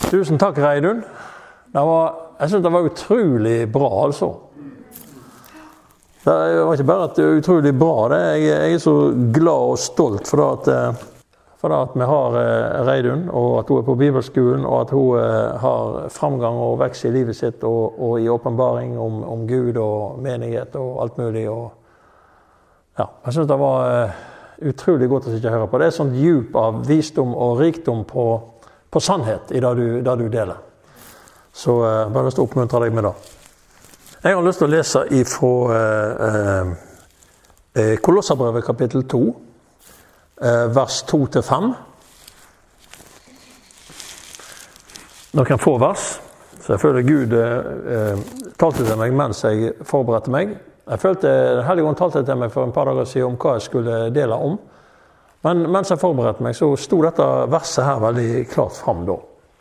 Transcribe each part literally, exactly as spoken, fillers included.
Tusen takk, Reidun. Det var, jeg synes det var utrolig bra, altså. Det var ikke bare at det er utrolig bra, det. Jeg, jeg er så glad og stolt for det at, for det at vi har Reidun, og at hun er på bibelskolen, og at hun har framgang og vekst i livet sitt, og, og i åpenbaring om, om Gud og menighet og alt mulig. Og, ja, jeg synes det var utrolig godt å sitte og høre på. Det er sånn djup av visdom og rikdom på, på sannhet i det du, det du deler. Så uh, bare lyst til å oppmuntre deg med det. Jeg har lyst til å lese ifra uh, uh, Kolosserbrevet kapittel to, uh, vers to til fem. Noen få vers. Så jeg føler Gud uh, talte til meg mens jeg forberedte meg. Jeg følte Hellige Ånd talte til meg for en par dager siden om hva jeg skulle dele om. Men mens jeg forberedte meg, så sto dette verset her veldig klart frem da.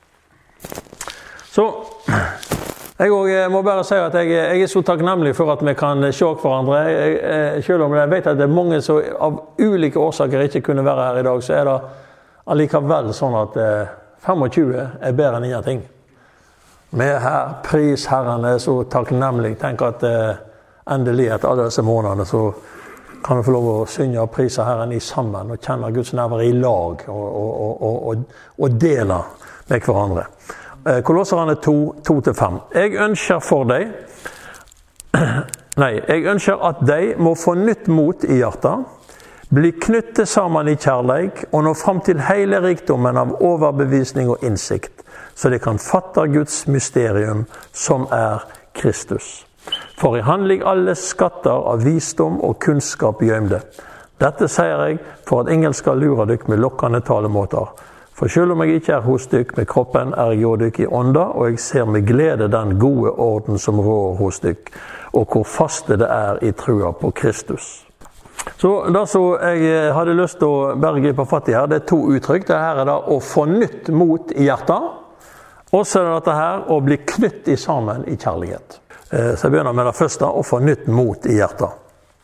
Så jeg også må bare si at jeg, jeg er så takknemlig for at vi kan se hverandre. Jeg, jeg, selv om jeg vet at det er mange som av ulike årsaker ikke kunne være her i dag, så er det allikevel sånn at tjuefem er bedre enn ingenting. Vi er her, pris Herren, er så takknemlig. Tenk at endelig etter alle disse månedene så kan vi få lov å synge og prise Herren i sammen og kjenne Guds nærvær i lag og, og, og, og, og dele med hverandre. Kolosserne to, to til fem. Jeg ønsker for deg, nei, jeg ønsker at de må få nytt mot i hjertet, bli knyttet sammen i kjærleik og nå frem til hele rikdommen av overbevisning og innsikt, så de kan fatte Guds mysterium som er Kristus. For i han ligger alle skatter av visdom og kunnskap gjemte. Dette sier jeg for at ingen skal lure dykk med lokkende talemåter. For selv om jeg ikke er hos dykk med kroppen, er jeg jo dykk i ånda, og jeg ser med glede den gode orden som rår hos dykk, og hvor faste det er i trua på Kristus. Så det som jeg hadde lyst til å bare gripe fatt i her, det er to uttrykk. Det her er det å få nytt mot i hjertet, og så er det dette her å bli knytt i sammen i kjærlighet. Så jeg begynner med det første, å få nytt mot i hjertet.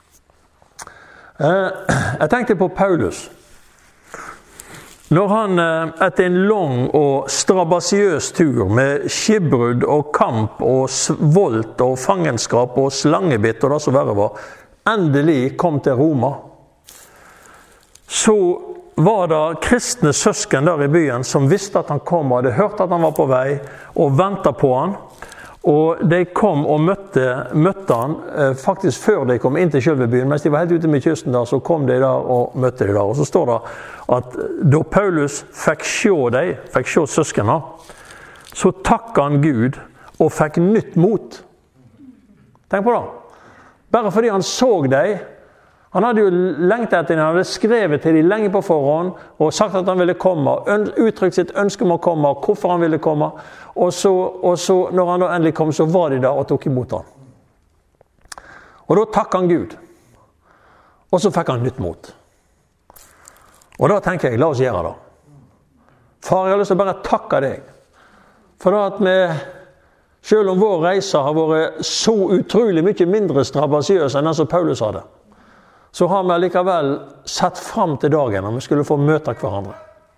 Jeg tenkte på Paulus. Når han etter en lang og strabasiøs tur med skibbrud og kamp og svolt og fangenskap og slangebitt og det som verre var, endelig kom til Roma, så var det kristne søsken der i byen som visste at han kom og hadde hørt at han var på vei og ventet på han. Og de kom og møtte, møtte han eh, faktisk før de kom inn til selve byen. Mens de var helt ute med kysten der, så kom de der og møtte de der. Og så står det at da Paulus fikk se dem, fikk se søskene, så takket han Gud og fikk nytt mot. Tenk på det. Bare fordi han så dem. Han hadde jo lengt etter dem, han hadde skrevet til dem lenge på forhånd og sagt at han ville komme, uttrykt sitt ønske om å komme, hvorfor han ville komme. Og så, og så når han da endelig kom, så var de der og tok imot han. Og da takket han Gud. Og så fikk han nytt mot. Og da tenker jeg, la oss gjøre det. Far, jeg har lyst til å bare takke deg. For da at vi, selv om vår reise har vært så utrolig mye mindre strabasiøs enn den som Paulus hadde, så har vi likevel sett frem til dagen når vi skulle få møte hverandre.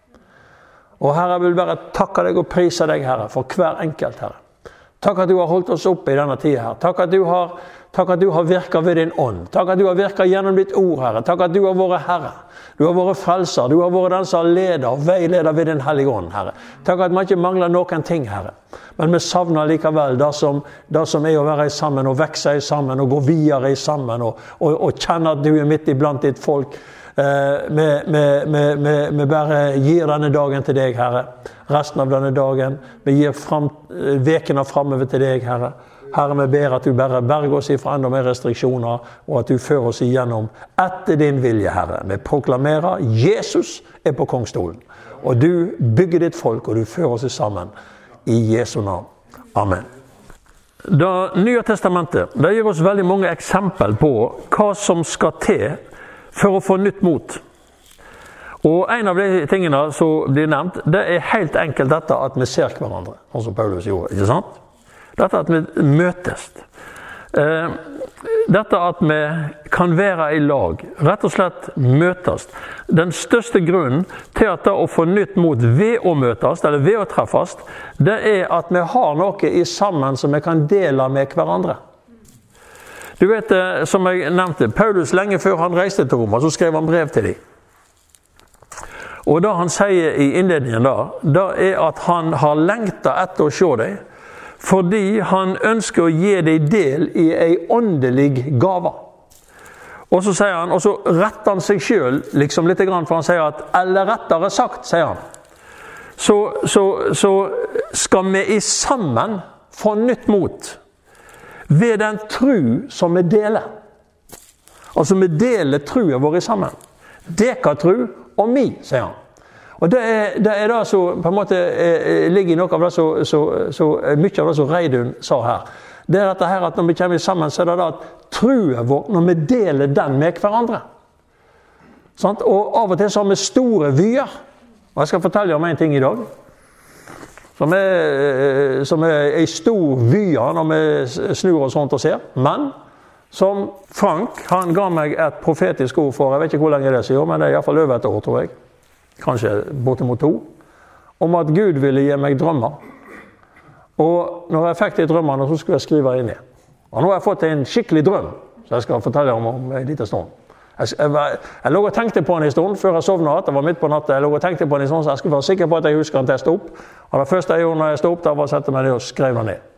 Og Herre, jeg vil bare takke deg og prise deg, Herre, for hver enkelt, Herre. Takk at du har holdt oss oppe i denne tiden, Herre. Takk at du har, takk at du har virket ved din ånd. Takk at du har virket gjennom ditt ord, Herre. Takk at du har vært Herre. Du har vært frelser. Du har vært den som har ledet og veileder ved din hellige ånd, Herre. Takk at vi ikke mangler noen ting, Herre. Men vi savner likevel det som, det som er å være sammen og vekse sammen og gå videre sammen og, og, og kjenne at du er midt iblant ditt folk. Vi eh, bare gir denne dagen til deg, Herre. Resten av denne dagen. Vi gir frem, vekene fremover til deg, Herre. Herre, vi ber at du bare berger oss ifra enda mer restriksjoner, og at du fører oss igjennom etter din vilje, Herre. Vi proklamerer Jesus er på kongstolen, og du bygger ditt folk, og du fører oss sammen i Jesu navn. Amen. Det Nye Testamentet, det gir oss veldig mange eksempel på hva som skal til for å få nytt mot. Og en av de tingene som blir nevnt, det er helt enkelt dette at vi ser hverandre, som Paulus gjorde, ikke sant? Dette at vi møtes. Eh, dette at vi kan være i lag, rett og slett møtes. Den største grunnen til at det å få nytt mot ved å møtes, eller ved å treffes, det er at vi har noe i sammen som vi kan dele med hverandre. Du vet, som jeg nevnte, Paulus lenge før han reiste til Roma, så skrev han brev til dem. Og det han sier i innledningen da, det er at han har lengtet etter å se dem, fordi han ønsker å gi deg del i en åndelig gave. Og så sier han, og så retter han seg selv liksom litt grann, for han sier at, eller rettere sagt, sier han, så, så, så skal vi i sammen få nytt mot ved den tro som vi deler. Altså vi deler troen vår i sammen. Dere tro og mi, sier han. Og det er det, er det så, på en måte, eh, ligger i noe av det så, så, så mye av det som Reidun sa her. Det er dette her at når vi kommer sammen, så er det da at troen vår, når vi deler den med hverandre. Sant? Og av og til så har vi store vyer. Og jeg skal fortelle om en ting i dag. Som er, som er en stor vyer når vi snur oss rundt og ser. Men som Frank, han ga meg et profetisk ord for, jeg vet ikke hvor lenge det er siden, men det er i hvert fall over et år, tror jeg. Kanskje bortimot to, om at Gud ville gi meg drømmer. Og når jeg fikk de drømmene, så skulle jeg skrive inn i. Og nå har jeg fått en skikkelig drøm, så jeg skal fortelle om om en liten stund. Jeg, jeg, jeg lå og tenkte på den en stund før jeg sovnet, det var midt på natten, jeg lå og tenkte på den en stund, så jeg skulle være sikker på at jeg husker den til jeg stod opp. Og det første jeg gjorde når jeg stod opp, det var å sette meg ned og skrev den ned.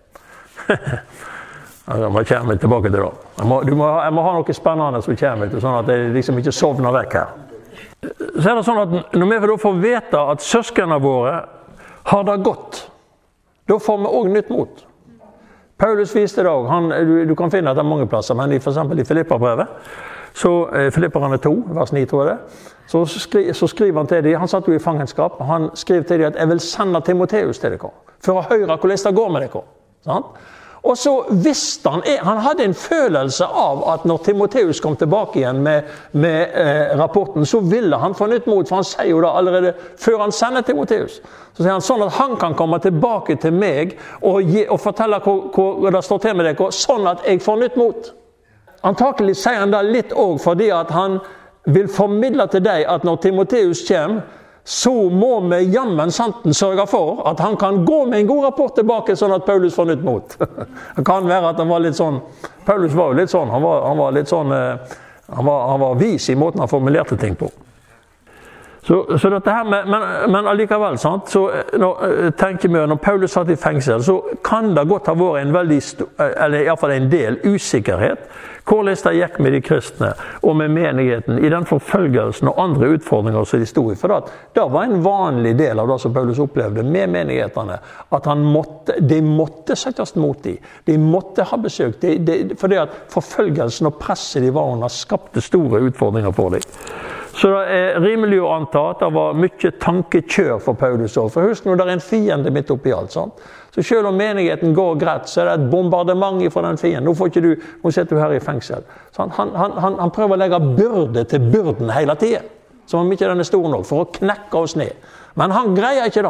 Jeg må komme tilbake til det. Jeg må, du må, jeg må ha noe spennende som kommer til, sånn at jeg liksom ikke sovner vekk her. Så er det sånn at når vi får vite at søskene våre har det godt, da får vi også nytt mot. Paulus viste det også. Han, du, du kan finne det mange plasser, men i, for eksempel i Filipperbrevet, så eh, Filipperne to, vers ni tror jeg det, så, skri, så skriver han til dem, han satt jo i fangenskap, han skriver til dem at jeg vil sende Timoteus til dere, for å høre hvordan det går med dere. Sant? Og så visste han, han hadde en følelse av at når Timoteus kom tilbake igjen med, med eh, rapporten, så ville han få nytt mot, for han sier jo da allerede før han sender Timoteus. Så sier han sånn at han kan komme tilbake til meg og, gi, og fortelle hva det står til med dere, sånn at jeg får nytt mot. Antakelig sier han da litt også fordi at han vil formidle til deg at når Timoteus kommer, så må vi jammen santen sørge for at han kan gå med en god rapport tilbake, sånn at Paulus får nytt mot. Det kan være at han var litt sånn, Paulus var jo litt sånn, han var, han var litt sånn, han var, han var vis i måten han formulerte ting på. Så, så dette her med, men, men allikevel, sant, så når, tenker vi, når Paulus satt i fengsel, så kan det godt ha vært en veldig, eller i hvert fall en del usikkerhet, hvordan det gikk med de kristne og med menigheten i den forfølgelsen og andre utfordringer som de stod i. For det, det var en vanlig del av det som Paulus opplevde med menighetene, at han måtte, de måtte settes mot dem. De måtte ha besøk, de, de, fordi at forfølgelsen og presset de var under skapte store utfordringer for dem. Så det er rimelig å anta at det var mye tankekjør for Paulus også. For husk nå, det er en fiende midt oppi alt, sant? Så selv om menigheten går greit, så er det et bombardement fra den fienden. Nå får ikke du, nå sitter du her i fengsel. Han, han, han, han prøver å legge byrde til byrden hele tiden, som om ikke den er stor nok, for å knekke oss ned. Men han greier ikke det.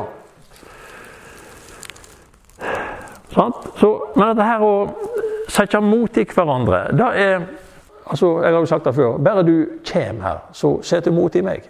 Sant? Så, men dette her å sette mot i hverandre, det er, altså, jeg har jo sagt det før, bare du kommer her, så setter du mot i meg.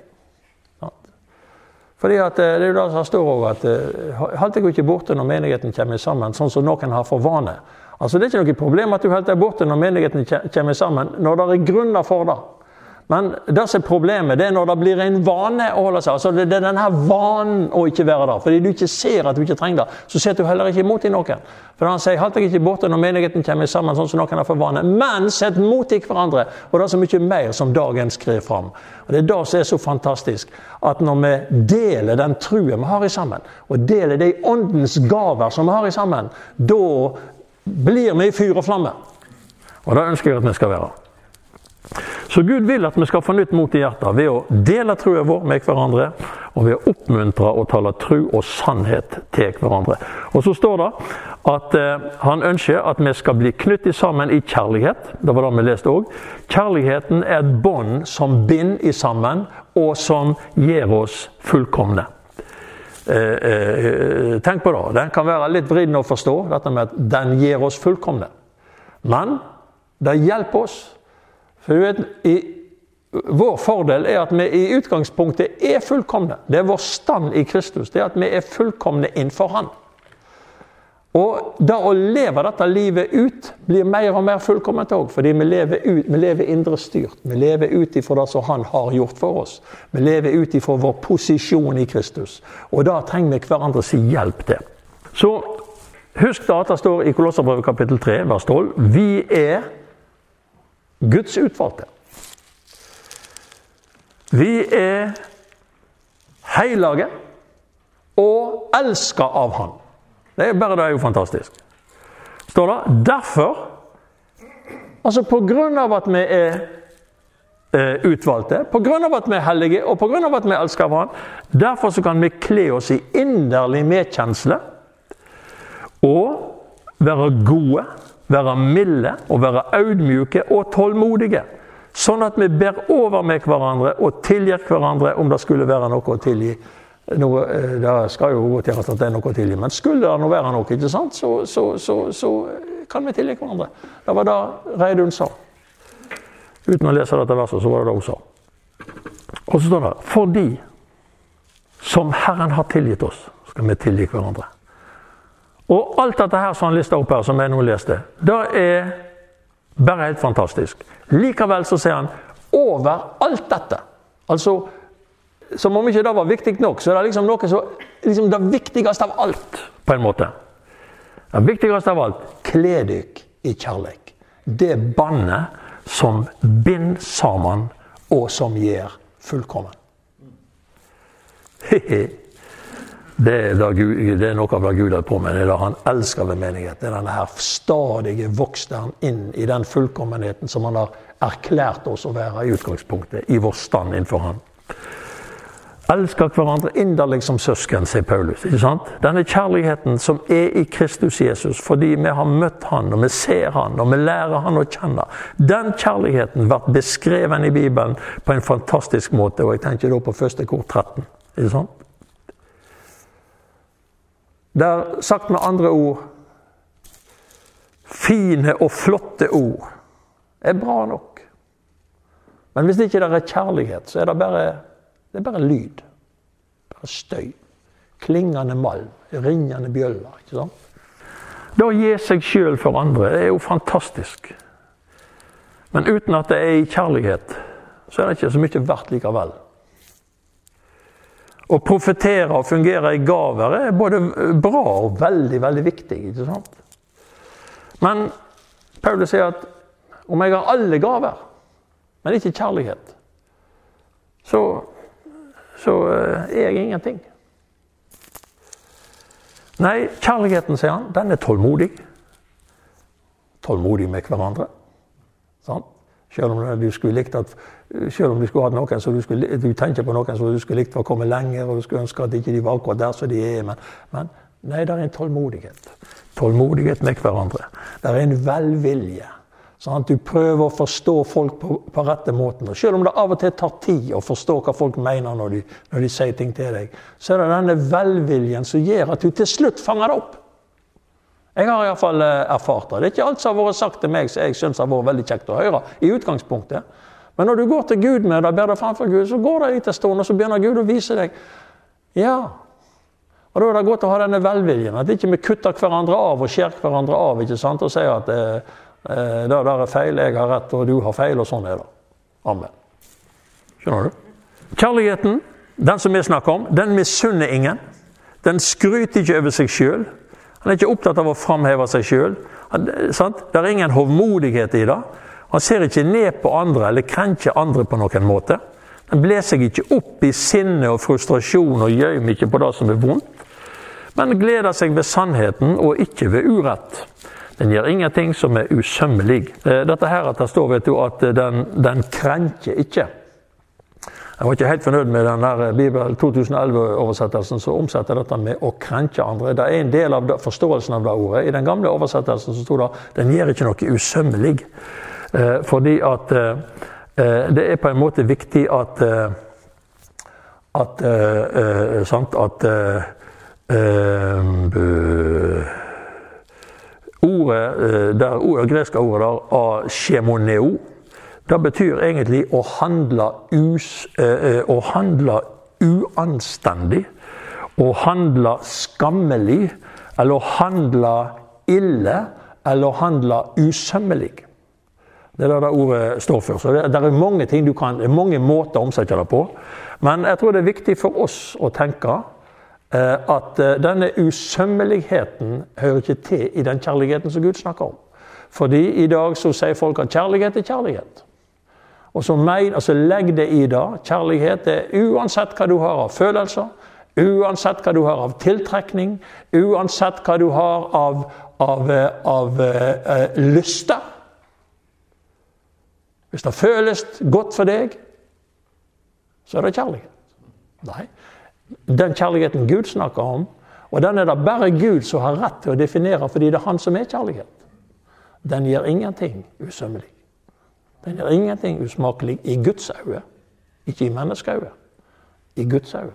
Fordi at det er jo det som står også, at halt deg ikke borte når menigheten kommer sammen, sånn som noen har for vane. Altså det er ikke noe problem at du holder deg borte når menigheten kommer sammen, når det er grunner for det. Men det som er problemet, det er når det blir en vane å holde seg. Altså det er denne vanen å ikke være der. Fordi du ikke ser at du ikke trenger det, så setter du heller ikke imot i noen. For han sier, halt deg ikke borte når menigheten kommer sammen, sånn som noen har for vane. Men sett mot i hverandre, og det er så mye mer som dagen skrev fram. Og det er det som er så fantastisk, at når vi deler den truen vi har i sammen, og deler de åndens gaver som vi har i sammen, da blir vi i fyr og flamme. Og det ønsker jeg at vi skal være. Så Gud vil at vi skal få nytt mot i hjertet ved å dele troen vår med hverandre, og ved å oppmuntre og tale tro og sannhet til hverandre. Og så står det at eh, han ønsker at vi skal bli knyttet sammen i kjærlighet. Det var det vi leste også. Kjærligheten er et bånd som binder i sammen, og som gir oss fullkomne. Eh, eh, tenk på det. Den kan være litt vridende å forstå, dette med at den gir oss fullkomne. Men Det hjelper oss. For du vet, i, vår fordel er at vi i utgangspunktet er fullkomne. Det er vår stand i Kristus. Det er at vi er fullkomne innenfor Han. Og da å leve dette livet ut blir mer og mer fullkomment også, fordi vi lever, ut, vi lever indre styrt. Vi lever ut ifra det som Han har gjort for oss. Vi lever ut ifra vår posisjon i Kristus. Og da trenger vi hverandres hjelp til. Så husk da at det står i Kolosserbrevet kapittel tre, vers tolv. Vi er Guds utvalgte. Vi er hellige og elsket av Han. Det er bare det er jo fantastisk. Står det, derfor, altså på grunn av at vi er eh, utvalgte, på grunn av at vi er hellige, og på grunn av at vi elsker av Han, derfor så kan vi kle oss i inderlig medkjensle, og være gode, være milde, og være audmjuke og tålmodige, sånn at vi ber over med hverandre, og tilgir hverandre om det skulle være noe å tilgi. Noe, det skal jo gå til at det er noe tilgi, men skulle det nå være noe, ikke sant, så, så, så, så kan vi tilgi hverandre. Det var det Reidun sa. Uten å lese dette verset, så var det det hun sa. Og så står det, fordi som Herren har tilgitt oss, skal vi tilgi hverandre. Og alt dette her som han lister opp her, som jeg nå leste, det er bare helt fantastisk. Likevel så sier han, over alt dette, altså som om ikke det var viktig nok, så er det liksom noe så, liksom det viktigste av alt, på en måte. Det viktigste av alt, kle dykk i kjærleik. Det bannet som bind sammen, og som gjør fullkommen. Det er, det, Gud, det er noe av det Gud har på med, det er det han elsker ved menighet. Det er denne her stadige vokster han inn i den fullkommenheten som han har erklært oss å være i utgangspunktet, i vår stand innenfor han. Elsker hverandre inderlig som søsken, sier Paulus, ikke sant? Denne kjærligheten som er i Kristus Jesus, fordi vi har møtt han, og vi ser han, og vi lærer han å kjenne. Den kjærligheten har vært beskrevet i Bibelen på en fantastisk måte, og jeg tenker da på første kor tretten, ikke sant? Det er sagt med andre ord, fine og flotte ord er bra nok. Men hvis ikke det er kjærlighet, så er det bare Det er bare lyd, bare støy, klingende malm, ringende bjøller, ikke sant? Da gir seg selv for andre, det er jo fantastisk. Men uten at det er i kjærlighet, så er det ikke så mye verdt likevel. Å profetere og fungere i gaver er både bra og veldig, veldig viktig, ikke sant? Men Paulus sier at om jeg har alle gaver, men ikke kjærlighet, så så er jeg ingenting. Nei, kjærligheten, sier han, den er tålmodig. Tålmodig med hverandre. Sånn? Selv om du skulle likt at, selv om du skulle hatt noen, så du, skulle, du tenker på noen som du skulle likt for å komme lenger, og du skulle ønske at ikke de var akkurat der så de er, men, men nei, det er en tålmodighet. Tålmodighet med hverandre. Det er en velvilje. Sånn at du prøver å forstå folk på, på rette måten. Og selv om det av og til tar tid å forstå hva folk mener når de, når de sier ting til deg, så er det denne velviljen som gjør at du til slutt fanger det opp. Jeg har i hvert fall erfart det. Det er ikke alt som har vært sagt til meg som jeg synes har vært veldig kjekt å høre i utgangspunktet. Men når du går til Gud med det, ber deg framfor Gud, så går det litt en stund, og så begynner Gud å vise deg. Ja. Og da er det godt å ha denne velviljen, at ikke vi kutter hverandre av og skjer hverandre av, ikke sant, og sier at eh, det der er feil, jeg har rett, og du har feil, og sånn er det. Amen. Skjønner du? Kjærligheten, den som vi snakker om, den misunner ingen. Den skryter ikke over seg selv. Han er ikke opptatt av å framheve seg selv. Sant? Det er ingen hovmodighet i det. Han ser ikke ned på andre, eller krenker andre på noen måte. Den ble seg ikke opp i sinne og frustrasjon, og gjør ikke på det som er vondt. Men gleder seg ved sannheten, og ikke ved urett. Den gjør ingenting som er usømmelig. Dette her at det står, vet du, at den, den krenker ikke. Jeg var ikke helt fornøyd med den der Bibel to tusen og elleve-oversettelsen som omsetter dette med å krenke andre. Det er en del av forståelsen av det ordet. I den gamle oversettelsen så stod det, den gjør ikke noe usømmelig. Eh, fordi at eh, det er på en måte viktig at eh, at eh, sant, at eh, eh, ordet ordet, det ordet, greske ordet der, askemoneo, det betyr egentlig å handle, us, eh, å handle uanstendig, å handle skammelig, eller å handle ille, eller å handle usømmelig. Det er det det ordet står for. Så det, det er mange ting du kan, mange måter å omsette det på. Men jeg tror det er viktig for oss å tenke eh, at eh, denne usømmeligheten hører ikke til i den kjærligheten som Gud snakker om. Fordi i dag så sier folk at kjærlighet er kjærlighet. Og så mein, altså legg det i det. Kjærlighet er uansett hva du har av følelser, uansett hva du har av tiltrekning, uansett hva du har av, av, av, av uh, lyster. Hvis det føles godt for deg, så er det kjærlighet. Nei, den kjærligheten Gud snakker om, og den er det bare Gud som har rett til å definere, fordi det er han som er kjærlighet. Den gjør ingenting usømmelig. Den gjør ingenting usmakelig i Guds øye, ikke i menneskeøye, i Guds øye.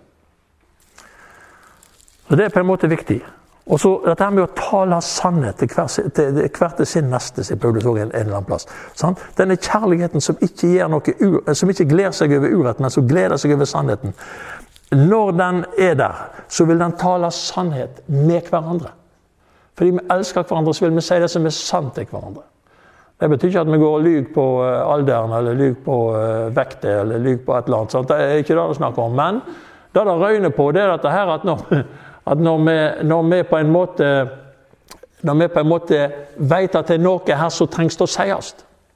Så det er på en måte viktig. Og så dette med å tale sannhet til hver, til, hver til sin neste, sier Paulus også en, en eller annen plass. Sånn? Denne kjærligheten som ikke, gjør noe ur, som ikke gleder seg over urett, men som gleder seg over sannheten. Når den er der, så vil den tale sannhet med hverandre. Fordi vi elsker hverandre, så vil vi si det som er sant til hverandre. Det betyr ikke at vi går og lyger på alderen, eller lyger på vekte, eller lyger på et eller annet. Sånt. Det er ikke det det snakker om. Men det det røyner på, det er dette her at når, at når, vi, når vi på en måte når vi på en måte vet at det er noe her som trengs til å sies,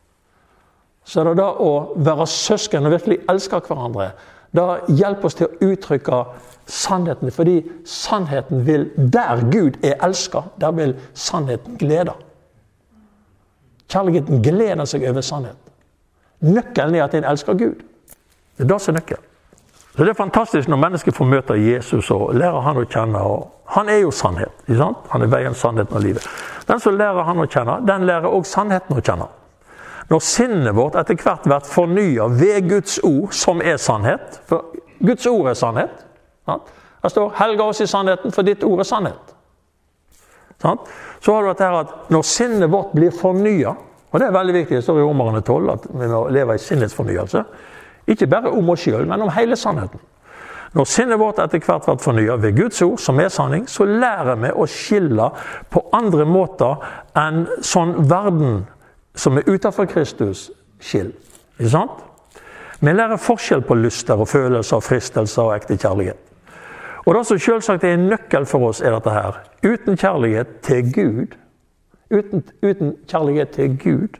så er det da å være søsken og virkelig elske hverandre. Det hjelper oss til å uttrykke sannheten, fordi sannheten vil, der Gud er elsket, der vil sannheten glede. Kjærligheten gleder seg over sannhet. Nøkkelen er at en elsker Gud. Det er det som er nøkkelen. Så det er fantastisk når mennesker får møte Jesus og lærer han å kjenne. Og han er jo sannhet, ikke sant? Han er veien, sannheten og livet. Den som lærer han å kjenne, den lærer også sannheten å kjenne. Når sinnet vårt etter hvert blir fornyet ved Guds ord, som er sannhet, for Guds ord er sannhet. Sant? Det står, helga oss i sannheten, for ditt ord er sannhet. Sant? Så har du dette her at når sinnet vårt blir fornyet, og det er veldig viktig, det står i Romerne tolv, at vi må leve i sinnets fornyelse, ikke bare om oss selv, men om hele sannheten. Når sinnet vårt etter hvert blir fornyet ved Guds ord, som er sanning, så lærer vi å skille på andre måter enn sånn verden som er utenfor Kristus skill. Ikke sant? Vi lærer forskjell på lyster og følelser, fristelser og ekte kjærlighet. Og det som selvsagt er en nøkkel for oss er dette her. Uten kjærlighet til Gud, uten, uten kjærlighet til Gud,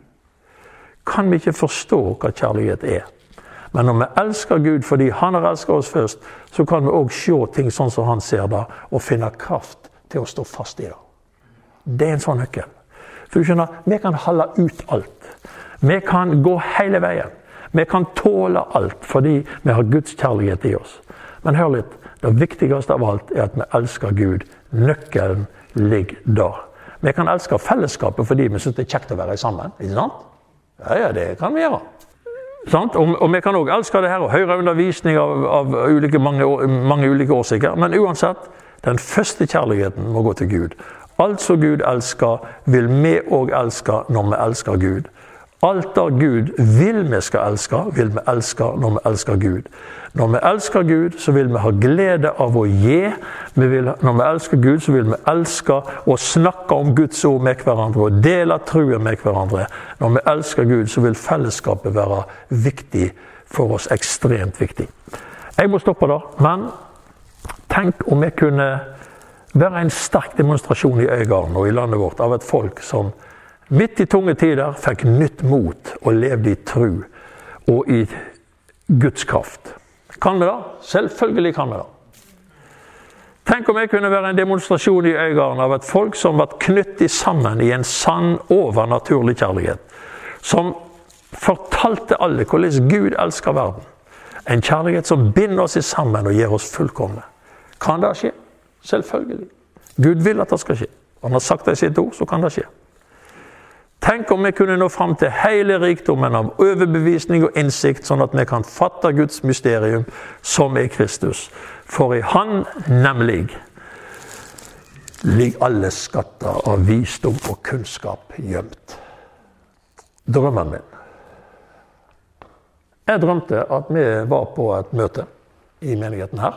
kan vi ikke forstå hva kjærlighet er. Men når vi elsker Gud fordi han har elsket oss først, så kan vi også se ting sånn som han ser det, og finne kraft til å stå fast i det. Det er en sånn nøkkel. For du skjønner, vi kan holde ut alt. Vi kan gå hele veien. Vi kan tåle alt fordi vi har Guds kjærlighet i oss. Men hør litt, det viktigste av alt er at vi elsker Gud. Nøkkelen ligger der. Vi kan elske fellesskapet fordi vi synes det er kjekt å være sammen, ikke sant? Ja, ja, det kan vi gjøre. Sant? Og, og vi kan også elske det her og høre undervisning av, av ulike, mange, mange ulike årsaker. Men uansett, den første kjærligheten må gå til Gud. Alt som Gud elsker, vil vi også elske når vi elsker Gud. Alt det Gud vil vi skal elske, vil vi elske når vi elsker Gud. Når vi elsker Gud, så vil vi ha glede av å gi. Vi vil, når vi elsker Gud, så vil vi elske å snakke om Guds ord med hverandre og dele troen med hverandre. Når vi elsker Gud, så vil fellesskapet være viktig for oss, ekstremt viktig. Jeg må stoppe der, men tenk om jeg kunne være en sterk demonstrasjon i Øygarden og i landet vårt av et folk som midt i tunge tider fikk nytt mot og levde i tro og i Guds kraft. Kan vi da? Selvfølgelig kan vi da. Tenk om jeg kunne være en demonstrasjon i Øygarden av et folk som var knyttet sammen i en sann overnaturlig kjærlighet, som fortalte alle hvordan Gud elsker verden. En kjærlighet som binder oss sammen og gjør oss fullkomne. Kan det skje? Selvfølgelig. Gud vil at det skal skje. Han har sagt det i sitt ord, så kan det skje. Tenk om vi kunne nå frem til hele rikdommen av overbevisning og innsikt, sånn at vi kan fatte Guds mysterium som er Kristus. For i han nemlig ligger alle skatter av visdom og kunnskap gjemt. Drømmen min. Jeg drømte at vi var på et møte i menigheten her.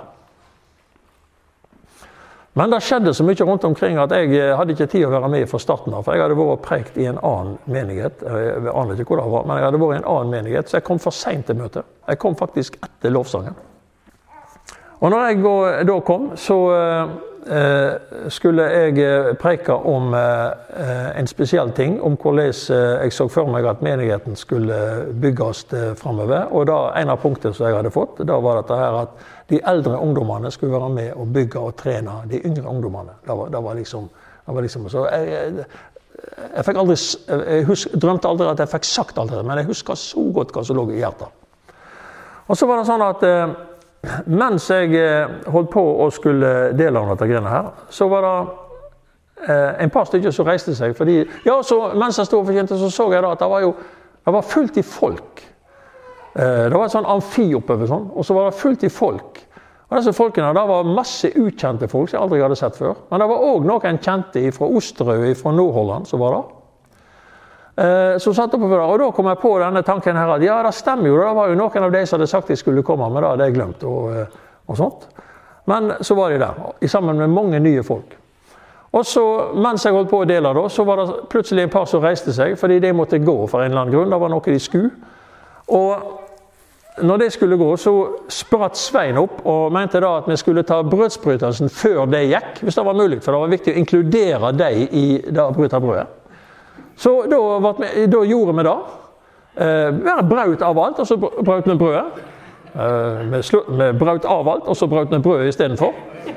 Men det skjedde så mye rundt omkring at jeg hadde ikke tid å være med fra starten av, for jeg hadde vært prekt i en annen menighet. Jeg aner ikke hvor det var, men jeg hadde vært i en annen menighet, så jeg kom for sent til møtet. Jeg kom faktisk etter lovsangen. Og når jeg da kom, så eh, skulle jeg preke om eh, en spesiell ting, om hvordan jeg så for meg at menigheten skulle bygges fremover. Og da, en av punktene som jeg hadde fått, da var dette her at de eldre ungdommene skulle være med og bygge og trene de yngre ungdommene. Det var, det var liksom, det var liksom så jeg, jeg, jeg fikk aldri, jeg husk, drømte aldri at jeg fikk sagt alt det, men jeg husker så godt hva som lå i hjertet. Og så var det sånn at eh, mens jeg holdt på å skulle dele av dette greiene her, så var det eh, en par stykker som reiste seg, fordi, ja, så mens jeg stod og forkjente, så så jeg da at det var jo, det var fullt i folk. Det var et sånn amfi oppover sånn, og så var det fullt i folk. Og disse folkene, det var masse ukjente folk som jeg aldri hadde sett før. Men det var også noen kjente fra Osterøy, fra Nordholland, som var der. Så satt oppover der, og da kom jeg på denne tanken her, at ja, det stemmer jo, det var jo noen av de som hadde sagt de skulle komme, men det hadde jeg glemt, og, og sånt. Men så var de der, sammen med mange nye folk. Og så, mens jeg holdt på å dele da, så var det plutselig en par som reiste seg, fordi de måtte gå for en eller annen grunn, det var noe de skulle. Og når det skulle gå, så spratt Svein opp og mente da at vi skulle ta brødsbrytelsen før det gikk, hvis det var mulig, for det var viktig å inkludere deg i det å bryte brødet. Så da, vi, da gjorde vi det. Eh, vi brøt av alt, og så brøt vi brødet. Eh, vi, slu, vi brøt av alt, og så brøt vi brødet i stedet for.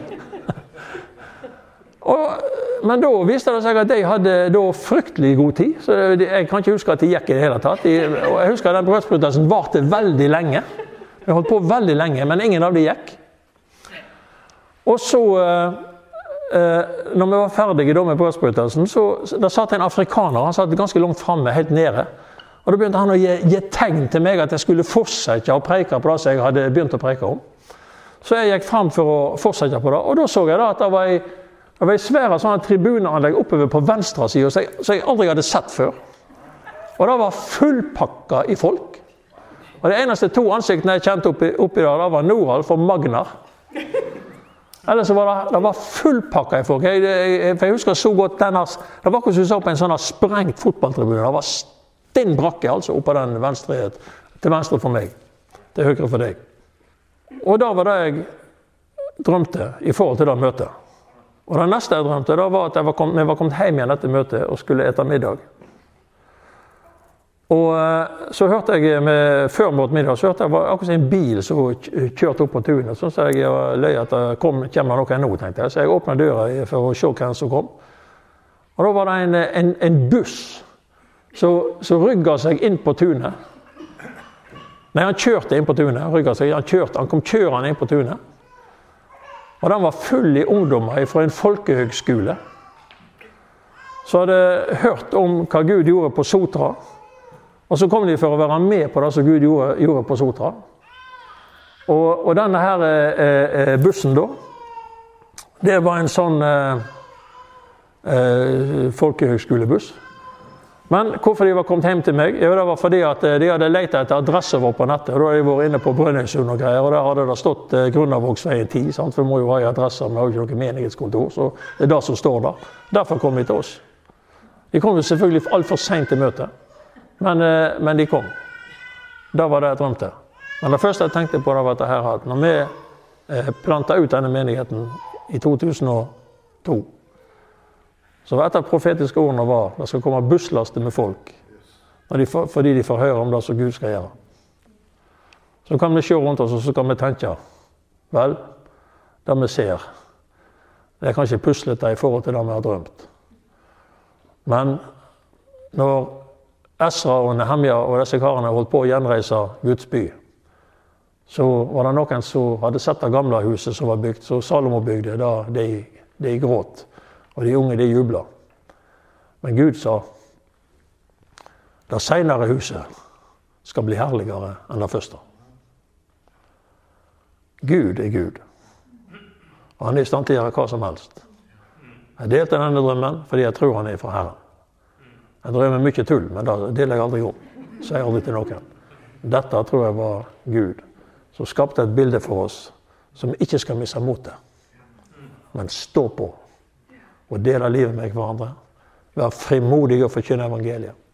og, men da viste det seg at de hadde da fryktelig god tid, så de, jeg kan ikke huske at de gikk i det hele tatt. De, og jeg husker at den brødsbrytelsen varte veldig lenge. Vi holdt på veldig lenge, men ingen av de gikk. Og så, eh, når vi var ferdige da med brødsbrytelsen, så der satt en afrikaner, han satt ganske langt fremme, helt nede. Og da begynte han å gi, gi tegn til meg at jeg skulle fortsette å preke på det som jeg hadde begynt å preke om. Så jeg gikk frem for å fortsette på det, og da så jeg da at det var ei Det var en svære sånne tribuneanlegg oppover på venstre side, som jeg, som jeg aldri hadde sett før. Og det var fullpakka i folk. Og det eneste to ansiktene jeg kjente oppi, oppi der, det var Noralf og Magnar. Ellers så var det, det var fullpakka i folk. Jeg, jeg, jeg husker så godt denne, det var ikke som du så på en sånn sprengt fotballtribune. Det var stinn brakke altså oppe den venstre, til venstre for meg, til høyre for deg. Og da var det jeg drømte i forhold til det møtet. Og det neste jeg drømte da var at jeg var kommet, jeg var kommet hjem igjen etter møtet og skulle ete middag. Og så hørte jeg, med, før mot middag, så hørte jeg var akkurat en bil som kjørte opp på tunet. Så sa jeg løy at det kom, kommer noe nå, tenkte jeg. Så jeg åpnet døra for å se hvem som kom. Og da var det en, en, en buss som, som rygget seg inn på tunet. Nei, han kjørte inn på tunet, rygget seg, han, kjørte, han kom kjørende inn på tunet. Og den var full i ungdommer fra en folkehøgskole. Så hadde hørt om hva Gud gjorde på Sotra. Og så kom de for å være med på det som Gud gjorde, gjorde på Sotra. Og, og denne her eh, bussen da, det var en sånn eh, eh, folkehøgskolebuss. Men hvorfor de var kommet hjem til meg? Jo, det var fordi at de hadde lett etter adresser vår på nettet. Og da hadde de vært inne på Brønnøysund og greier, og der hadde det stått eh, Grunnavågsveien ti, sant? For vi må jo ha adresser, vi har jo ikke noe menighetskontor, så det er det som står der. Derfor kom de til oss. De kom jo selvfølgelig alt for sent til møtet, men, eh, men de kom. Da var det jeg drømte. Men det første jeg tenkte på det var at det her, at når vi eh, plantet ut denne menigheten i to tusen og to, så et av profetiske ordene var at det skal komme busslaster med folk, de får, fordi de får høre om det som Gud skal gjøre. Så kan vi se rundt oss, og så kan vi tenke, vel, det vi ser, det er kanskje puslete i forhold til det vi har drømt. Men når Esra og Nehemja og disse karene holdt på å gjenreise Guds by, så var det noen som hadde sett det gamle huset som var bygd, så Salomo bygde, da de, de gråt. Og de unge, de jubla. Men Gud sa, det senere huset skal bli herligere enn det første. Gud er Gud. Og han er i stand til å gjøre hva som helst. Jeg delte denne drømmen fordi jeg tror han er fra Herren. Jeg drømmer mye tull, men da deler jeg aldri om. Så jeg aldri til noen. Dette tror jeg var Gud, som skapte et bilde for oss, som ikke skal misse motet. Men stå på, og dele livet med hverandre. Vær frimodig og forkynne evangeliet.